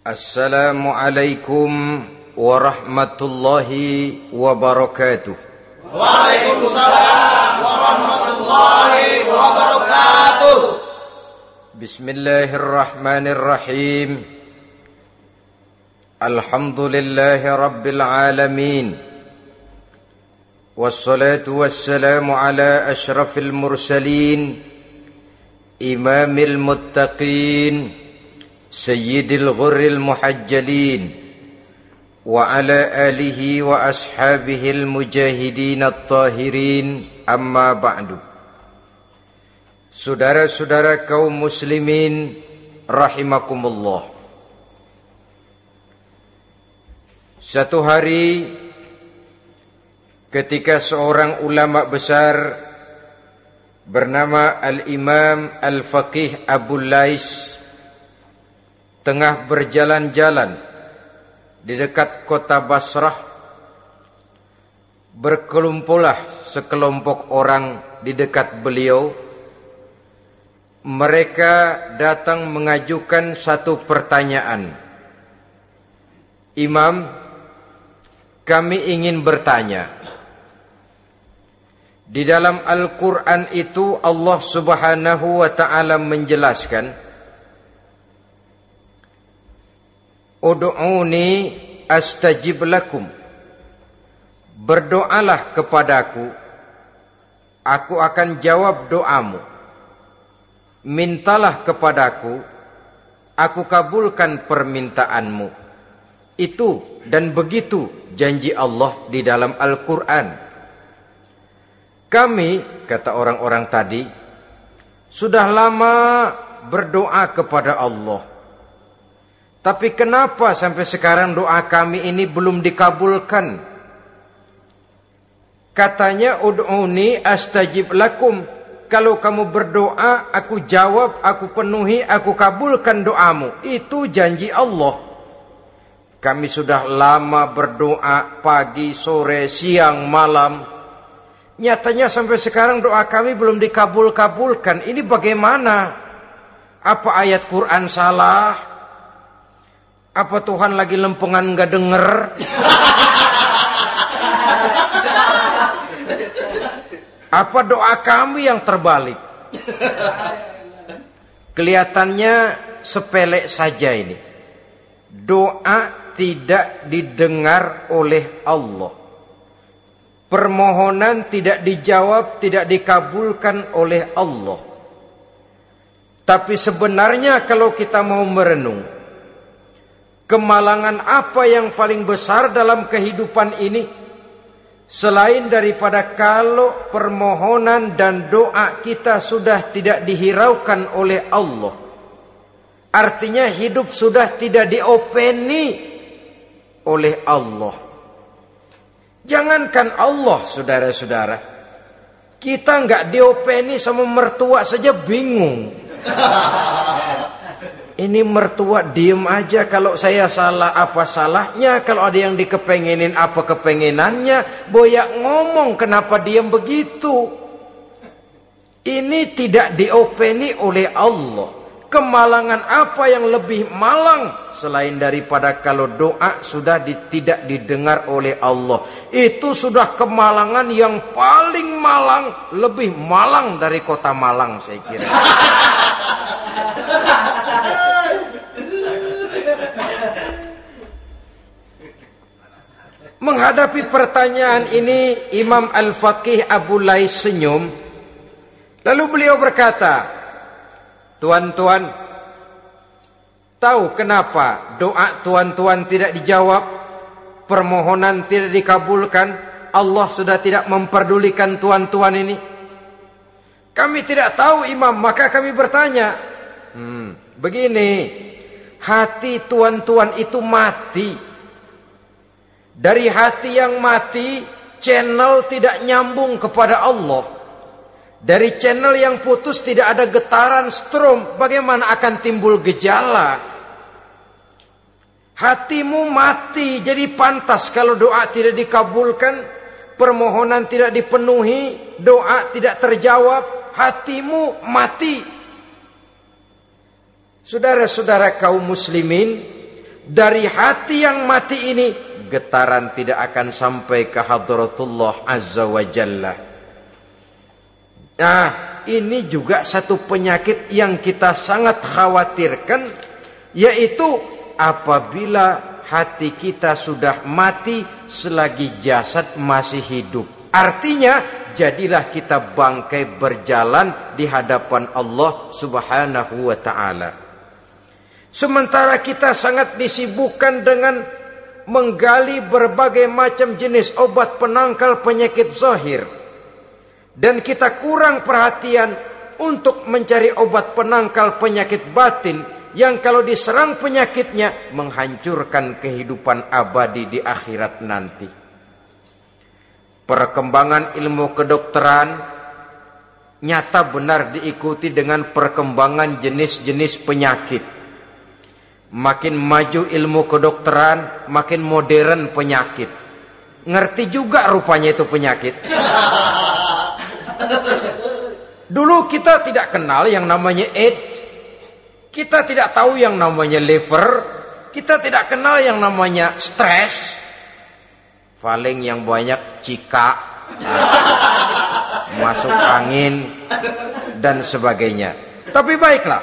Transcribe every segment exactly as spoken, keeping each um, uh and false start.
Assalamualaikum warahmatullahi wabarakatuh. Waalaikumsalam warahmatullahi wabarakatuh. Bismillahirrahmanirrahim. Alhamdulillahi rabbil alamin. Wassalatu wassalamu ala ashrafil mursalin, imamil muttaqin, sayyidil ghurril muhajjalin, wa ala alihi wa ashabihil mujahidin at-tahirin, amma ba'du. Saudara-saudara kaum muslimin rahimakumullah. Satu hari ketika seorang ulama besar bernama Al-Imam Al-Faqih Abu Lais tengah berjalan-jalan di dekat kota Basrah, berkelumpulah sekelompok orang di dekat beliau. Mereka datang mengajukan satu pertanyaan. Imam, kami ingin bertanya. Di dalam Al-Quran itu Allah Subhanahu wa ta'ala menjelaskan, Ud'uni astajib lakum. Berdoalah kepadaku, aku akan jawab doamu. Mintalah kepadaku, aku kabulkan permintaanmu. Itu dan begitu janji Allah di dalam Al-Quran. Kami, kata orang-orang tadi, sudah lama berdoa kepada Allah. Tapi kenapa sampai sekarang doa kami ini belum dikabulkan? Katanya, ud'uni astajib lakum. Kalau kamu berdoa, aku jawab, aku penuhi, aku kabulkan doamu. Itu janji Allah. Kami sudah lama berdoa pagi, sore, siang, malam. Nyatanya sampai sekarang doa kami belum dikabul-kabulkan. Ini bagaimana? Apa ayat Quran salah? Apa Tuhan lagi lempengan gak denger? Apa doa kami yang terbalik? Kelihatannya sepele saja ini. Doa tidak didengar oleh Allah. Permohonan tidak dijawab, tidak dikabulkan oleh Allah. Tapi sebenarnya kalau kita mau merenung, kemalangan apa yang paling besar dalam kehidupan ini, selain daripada kalau permohonan dan doa kita sudah tidak dihiraukan oleh Allah. Artinya hidup sudah tidak diopeni oleh Allah. Jangankan Allah, saudara-saudara, kita nggak diopeni sama mertua saja bingung. Ini mertua diem aja, kalau saya salah apa salahnya, kalau ada yang dikepengenin apa kepengenannya, boyak ngomong kenapa diem begitu. Ini tidak diopeni oleh Allah. Kemalangan apa yang lebih malang selain daripada kalau doa sudah di, tidak didengar oleh Allah. Itu sudah kemalangan yang paling malang, lebih malang dari kota Malang saya kira. Menghadapi pertanyaan ini, Imam Al-Faqih Abu Lais senyum. Lalu beliau berkata, tuan-tuan, tahu kenapa doa tuan-tuan tidak dijawab, permohonan tidak dikabulkan? Allah sudah tidak memperdulikan tuan-tuan ini. Kami tidak tahu, Imam, maka kami bertanya. Hmm, begini, hati tuan-tuan itu mati. Dari hati yang mati, channel tidak nyambung kepada Allah. Dari channel yang putus tidak ada getaran strom, bagaimana akan timbul gejala? Hatimu mati, jadi pantas kalau doa tidak dikabulkan, permohonan tidak dipenuhi, doa tidak terjawab, hatimu mati. Saudara-saudara kaum muslimin, dari hati yang mati ini getaran tidak akan sampai ke hadratullah azza wa jalla. Nah, ini juga satu penyakit yang kita sangat khawatirkan, yaitu apabila hati kita sudah mati selagi jasad masih hidup. Artinya jadilah kita bangkai berjalan di hadapan Allah subhanahu wa ta'ala. Sementara kita sangat disibukkan dengan menggali berbagai macam jenis obat penangkal penyakit zahir, dan kita kurang perhatian untuk mencari obat penangkal penyakit batin yang kalau diserang penyakitnya menghancurkan kehidupan abadi di akhirat nanti. Perkembangan ilmu kedokteran nyata benar diikuti dengan perkembangan jenis-jenis penyakit. Makin maju ilmu kedokteran, makin modern penyakit. Ngerti juga rupanya itu penyakit. Dulu kita tidak kenal yang namanya AIDS. Kita tidak tahu yang namanya liver. Kita tidak kenal yang namanya stres. Paling yang banyak cika, masuk angin, dan sebagainya. Tapi baiklah,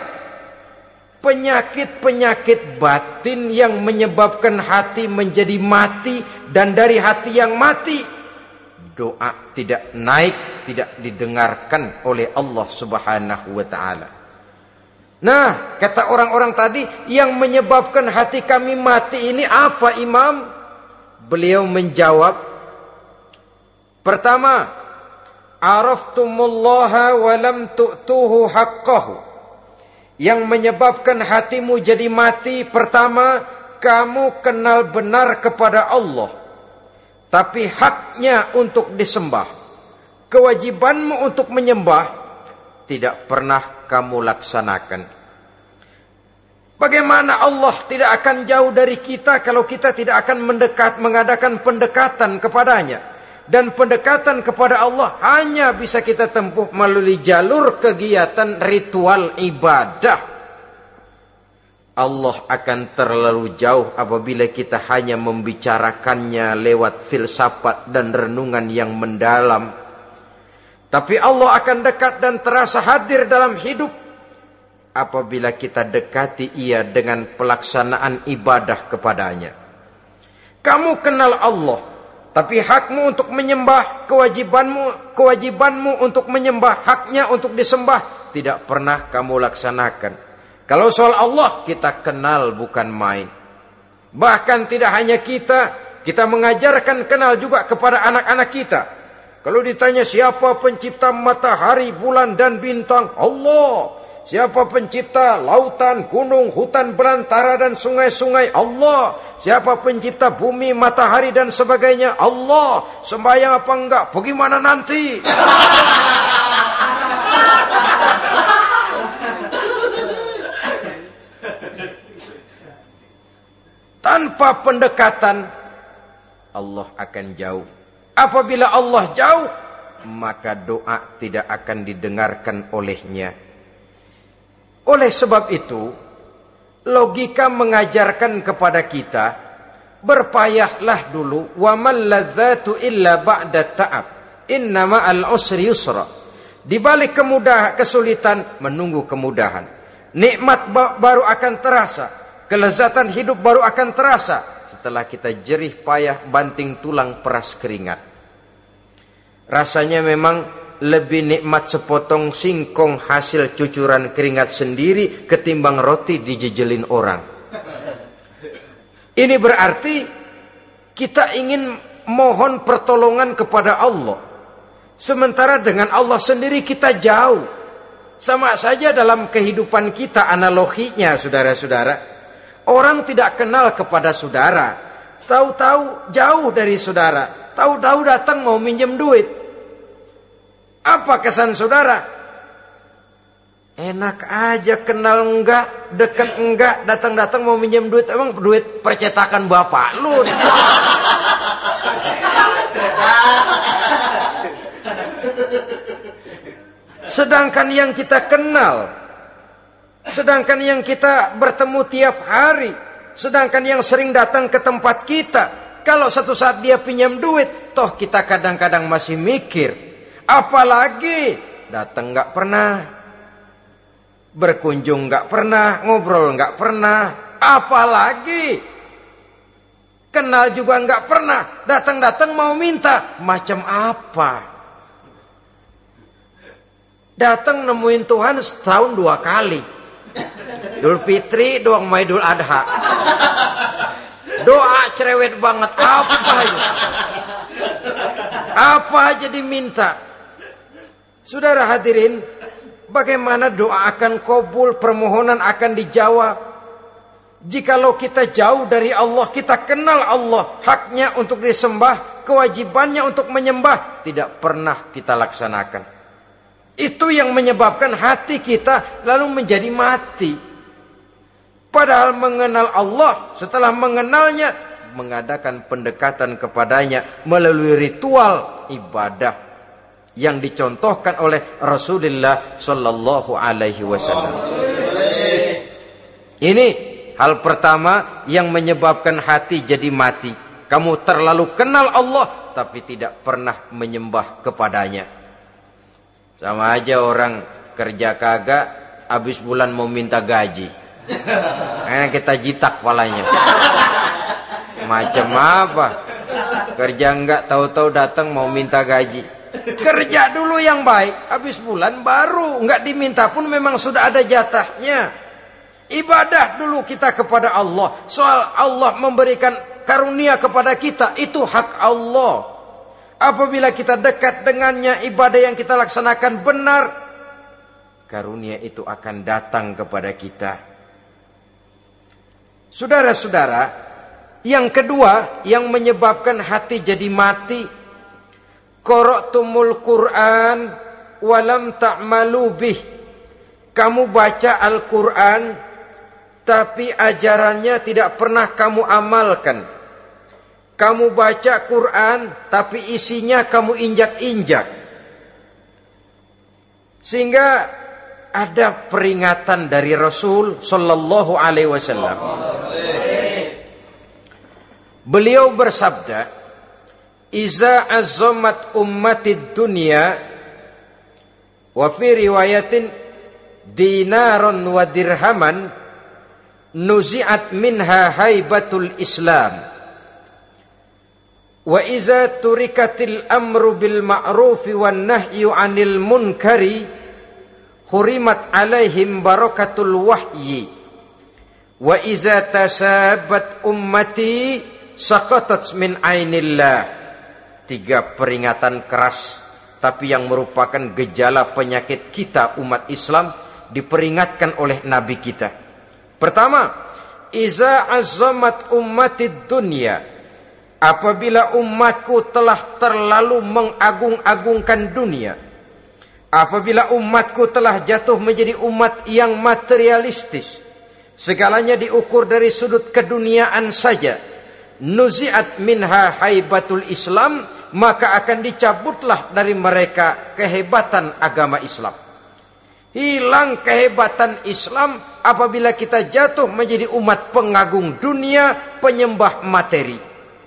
penyakit-penyakit batin yang menyebabkan hati menjadi mati, dan dari hati yang mati doa tidak naik, tidak didengarkan oleh Allah subhanahu wa ta'ala. Nah, kata orang-orang tadi, yang menyebabkan hati kami mati ini apa, Imam? Beliau menjawab, pertama, araftumullaha wa lam tu'tuhu haqqahu. Yang menyebabkan hatimu jadi mati, pertama, kamu kenal benar kepada Allah, tapi haknya untuk disembah, kewajibanmu untuk menyembah, tidak pernah kamu laksanakan. Bagaimana Allah tidak akan jauh dari kita kalau kita tidak akan mendekat, mengadakan pendekatan kepadanya. Dan pendekatan kepada Allah hanya bisa kita tempuh melalui jalur kegiatan ritual ibadah. Allah akan terlalu jauh apabila kita hanya membicarakannya lewat filsafat dan renungan yang mendalam. Tapi Allah akan dekat dan terasa hadir dalam hidup apabila kita dekati ia dengan pelaksanaan ibadah kepadanya. Kamu kenal Allah, tapi hakmu untuk menyembah, kewajibanmu, kewajibanmu untuk menyembah, haknya untuk disembah, tidak pernah kamu laksanakan. Kalau soal Allah kita kenal bukan main. Bahkan tidak hanya kita, kita mengajarkan kenal juga kepada anak-anak kita. Kalau ditanya siapa pencipta matahari, bulan dan bintang, Allah. Siapa pencipta lautan, gunung, hutan belantara dan sungai-sungai? Allah. Siapa pencipta bumi, matahari dan sebagainya? Allah. Sembahyang apa enggak? Bagaimana nanti? Tanpa pendekatan, Allah akan jauh. Apabila Allah jauh, maka doa tidak akan didengarkan olehnya. Oleh sebab itu, logika mengajarkan kepada kita, berpayahlah dulu, wa mal ladzatu illa ba'da ta'ab, inna ma'al usri yusra. Di balik kemudahan, kesulitan, menunggu kemudahan. Nikmat baru akan terasa, kelezatan hidup baru akan terasa setelah kita jerih payah banting tulang peras keringat. Rasanya memang lebih nikmat sepotong singkong hasil cucuran keringat sendiri ketimbang roti dijejelin orang. Ini berarti kita ingin mohon pertolongan kepada Allah, sementara dengan Allah sendiri kita jauh. Sama saja dalam kehidupan kita analoginya, saudara-saudara. Orang tidak kenal kepada saudara, tahu-tahu jauh dari saudara, tahu-tahu datang mau minjem duit. Apa kesan saudara? Enak aja, kenal enggak, dekat enggak, datang-datang mau minjem duit. Emang duit percetakan bapak lu? Sedangkan yang kita kenal, sedangkan yang kita bertemu tiap hari, Sedangkan yang sering datang ke tempat kita, kalau satu saat dia pinjam duit, toh kita kadang-kadang masih mikir. Apalagi datang nggak pernah, berkunjung nggak pernah, ngobrol nggak pernah. Apalagi kenal juga nggak pernah, datang-datang mau minta. Macam apa? Datang nemuin Tuhan setahun dua kali. Idul Fitri, doang mau Idul Adha. Doa cerewet banget. Apa aja? Apa aja diminta. Saudara hadirin, bagaimana doa akan kabul, permohonan akan dijawab? Jikalau kita jauh dari Allah, kita kenal Allah, haknya untuk disembah, kewajibannya untuk menyembah, tidak pernah kita laksanakan. Itu yang menyebabkan hati kita lalu menjadi mati. Padahal mengenal Allah, setelah mengenalnya, mengadakan pendekatan kepadanya melalui ritual ibadah yang dicontohkan oleh Rasulullah Sallallahu Alaihi Wasallam. Ini hal pertama yang menyebabkan hati jadi mati. Kamu terlalu kenal Allah, tapi tidak pernah menyembah kepadanya. Sama aja orang kerja kagak, habis bulan mau minta gaji. Karena kita jitak palanya. Macam apa? Kerja enggak, tahu-tahu datang mau minta gaji. Kerja dulu yang baik, habis bulan baru. Enggak diminta pun memang sudah ada jatahnya. Ibadah dulu kita kepada Allah. Soal Allah memberikan karunia kepada kita, itu hak Allah. Apabila kita dekat dengannya, ibadah yang kita laksanakan benar, karunia itu akan datang kepada kita. Saudara-saudara, yang kedua yang menyebabkan hati jadi mati, qara'tumul Qur'an walam ta'malu bih. Kamu baca Al-Qur'an tapi ajarannya tidak pernah kamu amalkan. Kamu baca Quran, tapi isinya kamu injak-injak. Sehingga ada peringatan dari Rasul Sallallahu Alaihi Wasallam. Beliau bersabda, "Iza azzamat ummatid dunya, wa fi riwayatin dinaron wa dirhaman, nuzi'at minha haibatul Islam. Wa iza turikatil amru bil ma'rufi wan nahyu 'anil munkari, hurimat 'alaihim barakatul wahyi. Wa iza tasabat ummati saqatat min 'ainillah." Tiga peringatan keras, tapi yang merupakan gejala penyakit kita umat Islam, diperingatkan oleh Nabi kita. Pertama, iza azzamat ummatid dunya. Apabila umatku telah terlalu mengagung-agungkan dunia, apabila umatku telah jatuh menjadi umat yang materialistis, segalanya diukur dari sudut keduniaan saja, nuzi'at minha haibatul Islam, maka akan dicabutlah dari mereka kehebatan agama Islam. Hilang kehebatan Islam apabila kita jatuh menjadi umat pengagung dunia, penyembah materi.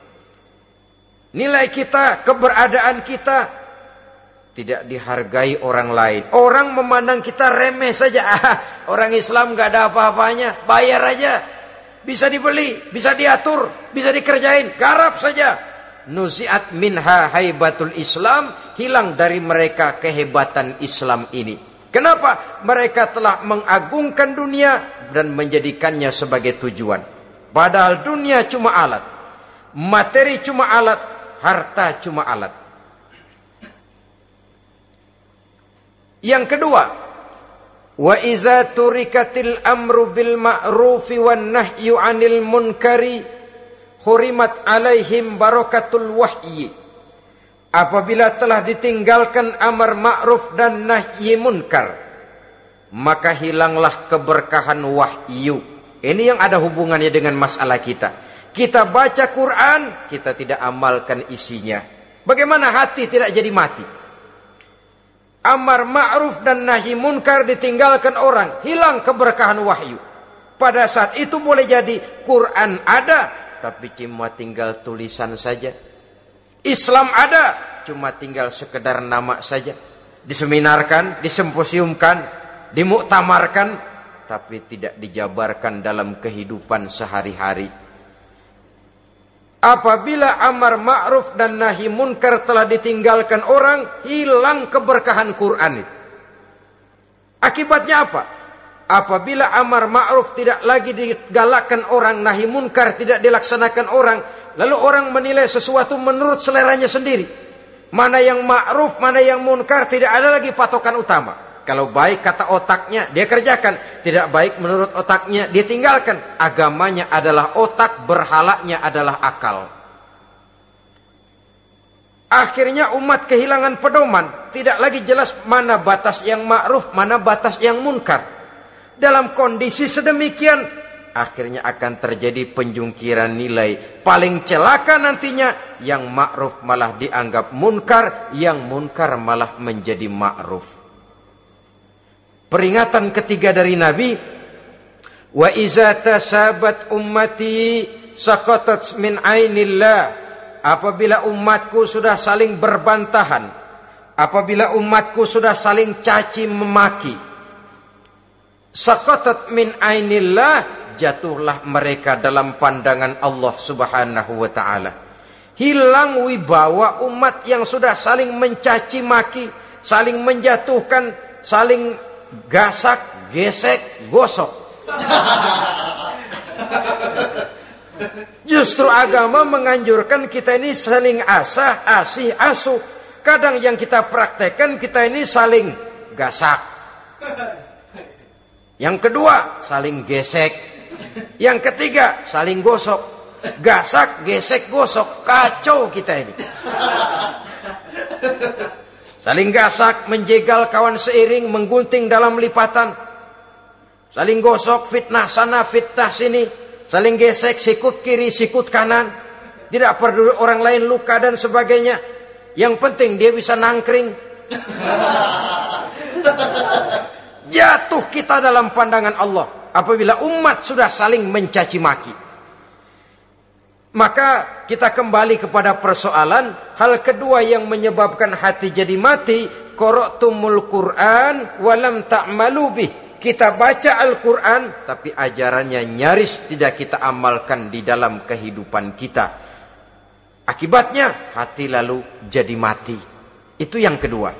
Nilai kita, keberadaan kita tidak dihargai orang lain. Orang memandang kita remeh saja. Ah, orang Islam gak ada apa-apanya, bayar aja. Bisa dibeli, bisa diatur, bisa dikerjain, garap saja. Nuzi'at minha haibatul Islam, hilang dari mereka kehebatan Islam ini. Kenapa? Mereka telah mengagungkan dunia dan menjadikannya sebagai tujuan. Padahal dunia cuma alat, materi cuma alat, harta cuma alat. Yang kedua, wa iza turikatil amru bil ma'rufi wan nahyu 'anil munkari, hurimat 'alaihim barakatul wahyi. Apabila telah ditinggalkan amar ma'ruf dan nahi munkar, maka hilanglah keberkahan wahyu. Ini yang ada hubungannya dengan masalah kita. Kita baca Quran, kita tidak amalkan isinya. Bagaimana hati tidak jadi mati? Amar ma'ruf dan nahi munkar ditinggalkan orang, hilang keberkahan wahyu. Pada saat itu boleh jadi Quran ada, tapi cuma tinggal tulisan saja. Islam ada, cuma tinggal sekedar nama saja. Diseminarkan, disimposiumkan, dimuktamarkan, tapi tidak dijabarkan dalam kehidupan sehari-hari. Apabila amar ma'ruf dan nahi munkar telah ditinggalkan orang, hilang keberkahan Quran itu. Akibatnya apa? Apabila amar ma'ruf tidak lagi digalakkan orang, nahi munkar tidak dilaksanakan orang, lalu orang menilai sesuatu menurut seleranya sendiri. Mana yang ma'ruf, mana yang munkar, tidak ada lagi patokan utama. Kalau baik kata otaknya, dia kerjakan. Tidak baik menurut otaknya, dia tinggalkan. Agamanya adalah otak, berhalanya adalah akal. Akhirnya umat kehilangan pedoman. Tidak lagi jelas mana batas yang ma'ruf, mana batas yang munkar. Dalam kondisi sedemikian, akhirnya akan terjadi penjungkiran nilai. Paling celaka nantinya, yang ma'ruf malah dianggap munkar, yang munkar malah menjadi ma'ruf. Peringatan ketiga dari Nabi, wa iza tasabat ummati saqatat min ainillah. Apabila umatku sudah saling berbantahan, apabila umatku sudah saling caci memaki, saqatat min ainillah, jatuhlah mereka dalam pandangan Allah Subhanahu wa taala. Hilang wibawa umat yang sudah saling mencaci maki, saling menjatuhkan, saling gasak, gesek, gosok. Justru agama menganjurkan kita ini saling asah, asih, asuh. Kadang yang kita praktekkan kita ini saling gasak. Yang kedua, saling gesek. Yang ketiga, saling gosok. Gasak, gesek, gosok. Kacau kita ini. Saling gasak, menjegal kawan seiring, menggunting dalam lipatan. Saling gosok, fitnah sana, fitnah sini. Saling gesek, sikut kiri, sikut kanan. Tidak peduli orang lain luka dan sebagainya. Yang penting dia bisa nangkring. Jatuh kita dalam pandangan Allah apabila umat sudah saling mencaci maki. Maka kita kembali kepada persoalan. Hal kedua yang menyebabkan hati jadi mati, qara'tumul Qur'an walam ta'malu bih. Kita baca Al-Quran, tapi ajarannya nyaris tidak kita amalkan di dalam kehidupan kita. Akibatnya hati lalu jadi mati. Itu yang kedua.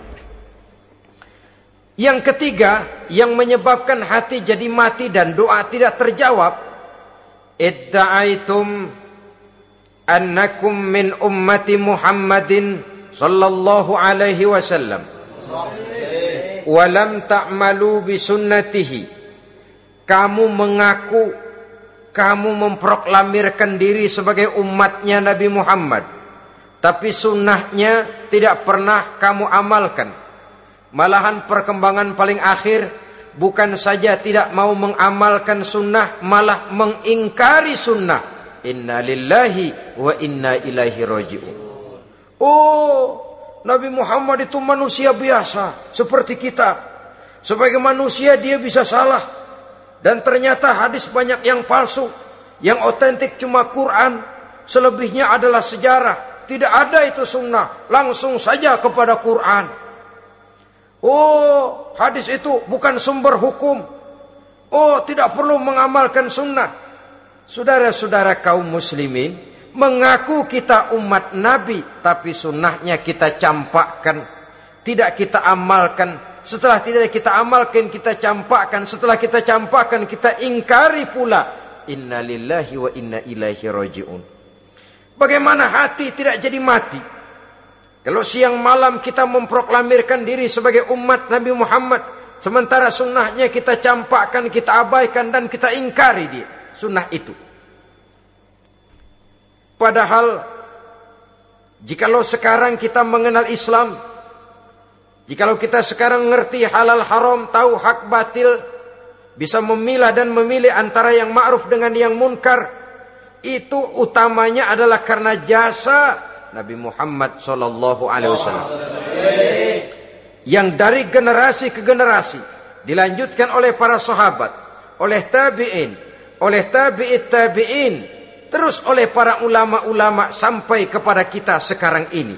Yang ketiga, yang menyebabkan hati jadi mati dan doa tidak terjawab, idda'aitum annakum min ummati Muhammadin sallallahu alaihi wasallam wa lam ta'malu bi sunnatihi. Kamu mengaku, kamu memproklamirkan diri sebagai umatnya Nabi Muhammad, tapi sunnahnya tidak pernah kamu amalkan. Malahan perkembangan paling akhir, bukan saja tidak mau mengamalkan sunnah, malah mengingkari sunnah. Inna lillahi wa inna ilaihi raji'un. Oh, Nabi Muhammad itu manusia biasa seperti kita. Sebagai manusia dia bisa salah. Dan ternyata hadis banyak yang palsu. Yang otentik cuma Quran. Selebihnya adalah sejarah. Tidak ada itu sunnah. Langsung saja kepada Quran. Oh, hadis itu bukan sumber hukum. Oh, tidak perlu mengamalkan sunnah. Saudara-saudara kaum muslimin, mengaku kita umat Nabi, tapi sunnahnya kita campakkan, tidak kita amalkan. Setelah tidak kita amalkan, kita campakkan. Setelah kita campakkan, kita ingkari pula. Inna lillahi wa inna ilaihi raji'un. Bagaimana hati tidak jadi mati? Kalau siang malam kita memproklamirkan diri sebagai umat Nabi Muhammad, sementara sunnahnya kita campakkan, kita abaikan, dan kita ingkari dia, sunnah itu. Padahal jikalau sekarang kita mengenal Islam, jikalau kita sekarang ngerti halal haram, tahu hak batil, bisa memilah dan memilih antara yang ma'ruf dengan yang munkar, itu utamanya adalah karena jasa Nabi Muhammad sallallahu alaihi wasallam. Yang dari generasi ke generasi dilanjutkan oleh para sahabat, oleh tabi'in, oleh tabi'it tabi'in, terus oleh para ulama-ulama sampai kepada kita sekarang ini.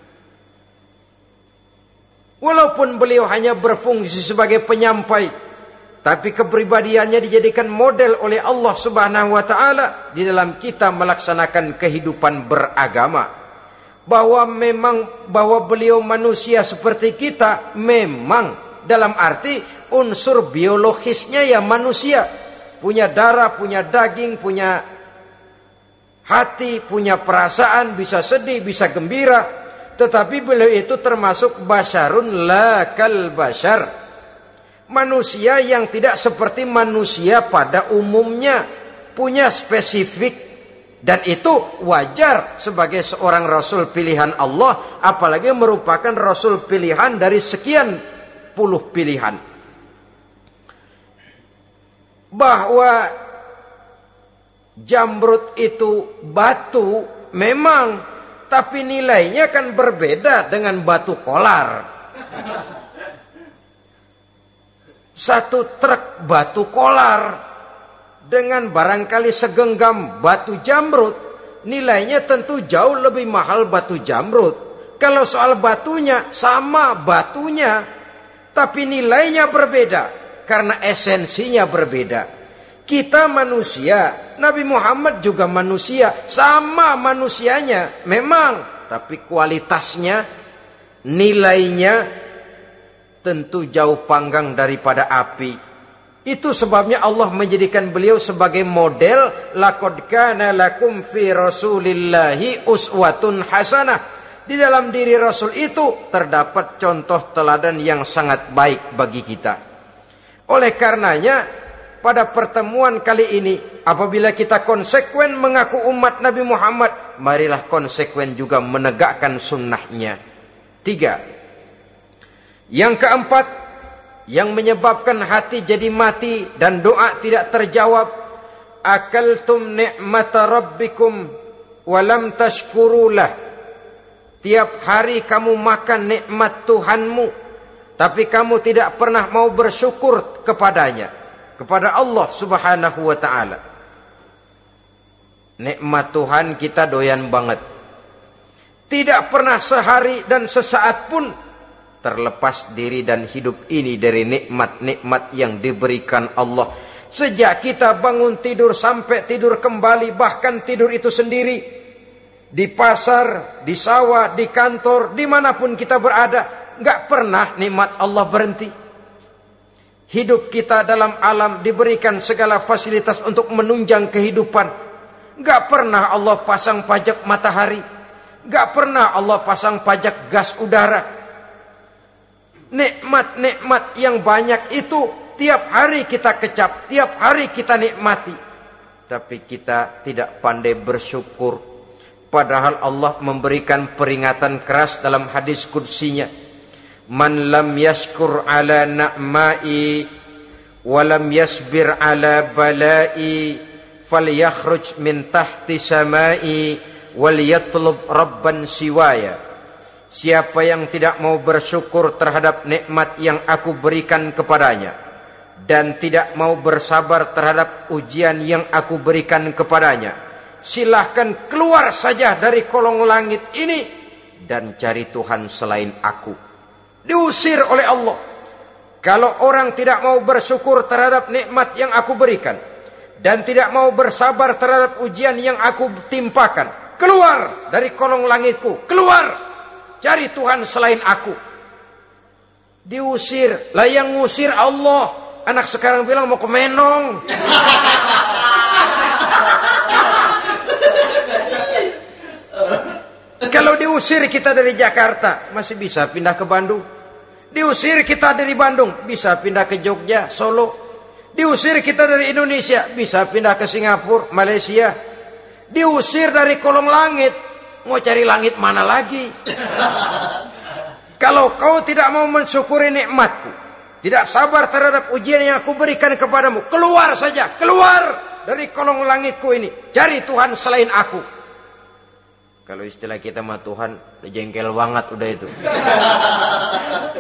Walaupun beliau hanya berfungsi sebagai penyampai, tapi kepribadiannya dijadikan model oleh Allah Subhanahu wa taala di dalam kita melaksanakan kehidupan beragama. Bahwa memang bahwa beliau manusia seperti kita, memang dalam arti unsur biologisnya ya manusia, punya darah, punya daging, punya hati, punya perasaan, bisa sedih, bisa gembira, tetapi beliau itu termasuk basyarun la kal basyar, manusia yang tidak seperti manusia pada umumnya, punya spesifik. Dan itu wajar sebagai seorang Rasul pilihan Allah, apalagi merupakan Rasul pilihan dari sekian puluh pilihan. Bahwa jamrud itu batu memang, tapi nilainya kan berbeda dengan batu kolar. Satu truk batu kolar dengan barangkali segenggam batu jamrud, nilainya tentu jauh lebih mahal batu jamrud. Kalau soal batunya, sama batunya, tapi nilainya berbeda karena esensinya berbeda. Kita manusia, Nabi Muhammad juga manusia, sama manusianya memang, tapi kualitasnya, nilainya tentu jauh panggang daripada api. Itu sebabnya Allah menjadikan beliau sebagai model. Laqad kana lakum fi rasulillahi uswatun hasanah. Di dalam diri Rasul itu terdapat contoh teladan yang sangat baik bagi kita. Oleh karenanya, pada pertemuan kali ini, apabila kita konsekuen mengaku umat Nabi Muhammad, marilah konsekuen juga menegakkan sunnahnya. Tiga. Yang keempat, yang menyebabkan hati jadi mati dan doa tidak terjawab, akaltum ni'mata rabbikum walam tashkurulah. Tiap hari kamu makan nikmat Tuhanmu, tapi kamu tidak pernah mau bersyukur kepadanya, kepada Allah Subhanahu wa ta'ala. Nikmat Tuhan kita doyan banget, tidak pernah sehari dan sesaat pun terlepas diri dan hidup ini dari nikmat-nikmat yang diberikan Allah. Sejak kita bangun tidur sampai tidur kembali, bahkan tidur itu sendiri, di pasar, di sawah, di kantor, dimanapun kita berada, gak pernah nikmat Allah berhenti. Hidup kita dalam alam diberikan segala fasilitas untuk menunjang kehidupan. Gak pernah Allah pasang pajak matahari, gak pernah Allah pasang pajak gas udara. Nikmat-nikmat yang banyak itu tiap hari kita kecap, tiap hari kita nikmati. Tapi kita tidak pandai bersyukur. Padahal Allah memberikan peringatan keras dalam hadis qudsinya. Man lam yashkur ala na'mai walam yasbir ala balai falyakhruj min tahti samai wal yatlub rabban siwaya. Siapa yang tidak mau bersyukur terhadap nikmat yang aku berikan kepadanya, dan tidak mau bersabar terhadap ujian yang aku berikan kepadanya, silahkan keluar saja dari kolong langit ini dan cari Tuhan selain aku. Diusir oleh Allah. Kalau orang tidak mau bersyukur terhadap nikmat yang aku berikan, dan tidak mau bersabar terhadap ujian yang aku timpakan, keluar dari kolong langitku, keluar, cari Tuhan selain aku. Diusir. Lah yang ngusir Allah. Anak sekarang bilang mau ke Menong. Kalau diusir kita dari Jakarta, masih bisa pindah ke Bandung. Diusir kita dari Bandung, bisa pindah ke Jogja, Solo. Diusir kita dari Indonesia, bisa pindah ke Singapura, Malaysia. Diusir dari kolong langit, mau cari langit mana lagi? Kalau kau tidak mau mensyukuri nikmatku, tidak sabar terhadap ujian yang aku berikan kepadamu, keluar saja, keluar dari kolong langitku ini, cari Tuhan selain aku. Kalau istilah kita mah Tuhan, udah jengkel banget udah itu.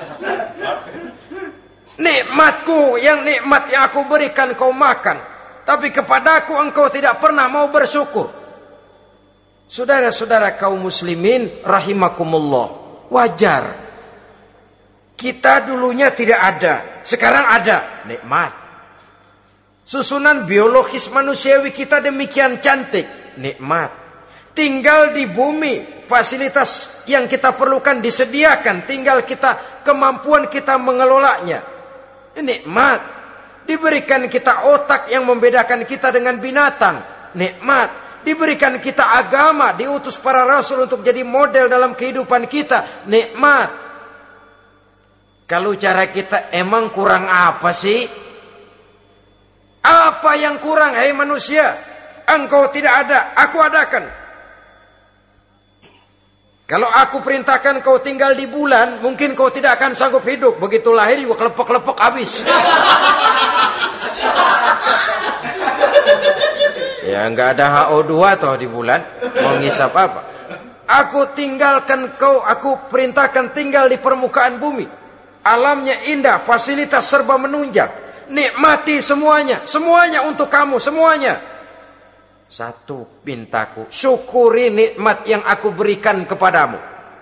Nikmatku, yang nikmat yang aku berikan kau makan, tapi kepadaku engkau tidak pernah mau bersyukur. Saudara-saudara kaum muslimin rahimakumullah, wajar. Kita dulunya tidak ada, sekarang ada, nikmat. Susunan biologis manusiawi kita demikian cantik, nikmat. Tinggal di bumi, fasilitas yang kita perlukan disediakan, tinggal kita kemampuan kita mengelolanya, nikmat. Diberikan kita otak yang membedakan kita dengan binatang, nikmat. Diberikan kita agama, diutus para rasul untuk jadi model dalam kehidupan kita, nikmat. Kalau cara kita emang kurang apa sih? Apa yang kurang, hai manusia? Engkau tidak ada, aku adakan. Kalau aku perintahkan kau tinggal di bulan, mungkin kau tidak akan sanggup hidup. Begitu lahir juga kelepek-kelepek habis. Ya nggak ada H O dua toh di bulan, mau ngisap apa? Aku tinggalkan kau, aku perintahkan tinggal di permukaan bumi. Alamnya indah, fasilitas serba menunjang. Nikmati semuanya, semuanya untuk kamu, semuanya. Satu pintaku, syukuri nikmat yang aku berikan kepadamu.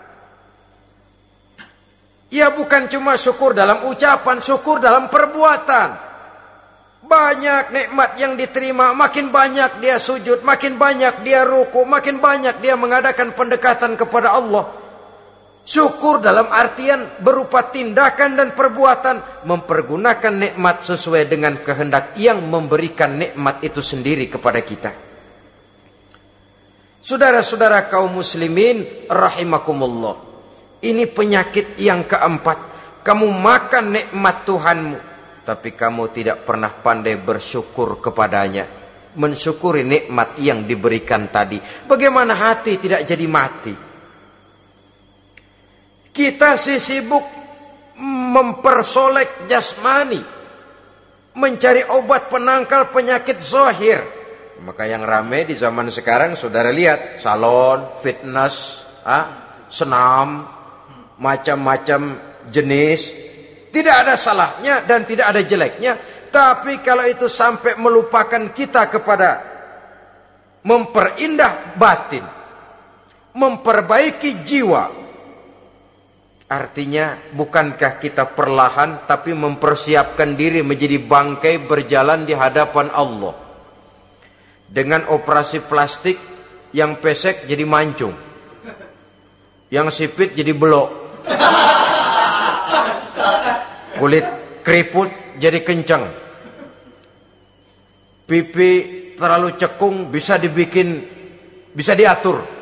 Ya bukan cuma syukur dalam ucapan, syukur dalam perbuatan. Banyak nikmat yang diterima, makin banyak dia sujud, makin banyak dia ruku, makin banyak dia mengadakan pendekatan kepada Allah. Syukur dalam artian berupa tindakan dan perbuatan, mempergunakan nikmat sesuai dengan kehendak yang memberikan nikmat itu sendiri kepada kita. Saudara-saudara kaum muslimin rahimakumullah, ini penyakit yang keempat. Kamu makan nikmat Tuhanmu, tapi kamu tidak pernah pandai bersyukur kepadanya, mensyukuri nikmat yang diberikan tadi. Bagaimana hati tidak jadi mati? Kita sih sibuk mempersolek jasmani, mencari obat penangkal penyakit zahir. Maka yang ramai di zaman sekarang, saudara lihat, salon, fitness, ah, senam, macam-macam jenis. Tidak ada salahnya dan tidak ada jeleknya. Tapi kalau itu sampai melupakan kita kepada memperindah batin, memperbaiki jiwa, artinya bukankah kita perlahan tapi mempersiapkan diri menjadi bangkai berjalan di hadapan Allah. Dengan operasi plastik, yang pesek jadi mancung, yang sipit jadi belok, kulit keriput jadi kencang, pipi terlalu cekung bisa dibikin, bisa diatur.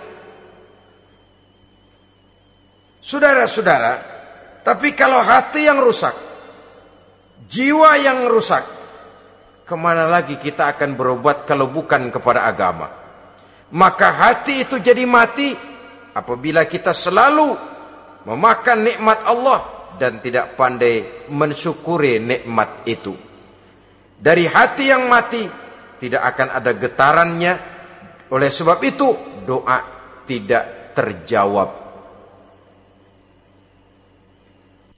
Saudara-saudara, tapi kalau hati yang rusak, jiwa yang rusak, kemana lagi kita akan berobat kalau bukan kepada agama? Maka hati itu jadi mati apabila kita selalu memakan nikmat Allah dan tidak pandai mensyukuri nikmat itu. Dari hati yang mati tidak akan ada getarannya. Oleh sebab itu doa tidak terjawab.